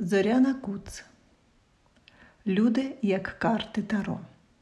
Зоряна Куц. Люди як карти Таро.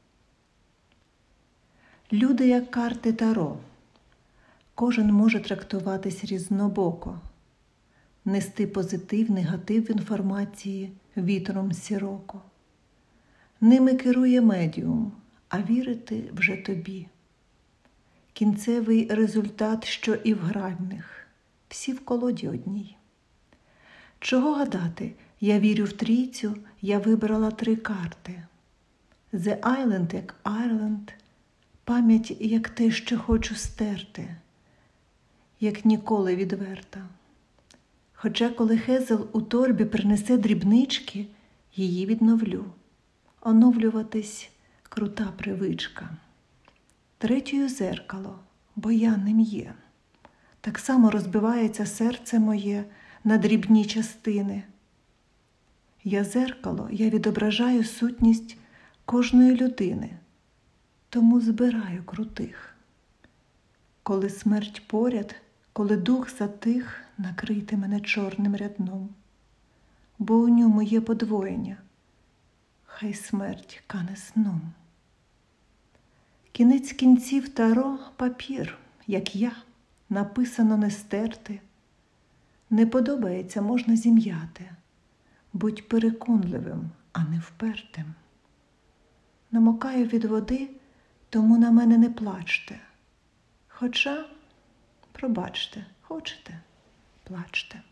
Люди як карти Таро. Кожен може трактуватись різнобоко, нести позитив, негатив інформації вітром сіроко. Ними керує медіум, а вірити вже тобі. Кінцевий результат, що і в гральних, всі в колоді одній. Чого гадати, я вірю в трійцю, я вибрала 3 карти. The Island як Ireland, пам'ять як те, що хочу стерти, як ніколи відверта. Хоча коли Хезел у торбі принесе дрібнички, її відновлю. Оновлюватись – крута привичка. 3 зеркало, бо я ним є. Так само розбивається серце моє на дрібні частини. Я зеркало, я відображаю сутність кожної людини, тому збираю крутих. Коли смерть поряд, коли дух затих, накрийте мене чорним рядном, бо у ньому є подвоєння, хай смерть кане сном. Кінець кінців Таро – папір, як я, написано не стерти. Не подобається, можна зім'яти. Будь переконливим, а не впертим. Намокаю від води, тому на мене не плачте. Хоча, пробачте, хочете – плачте.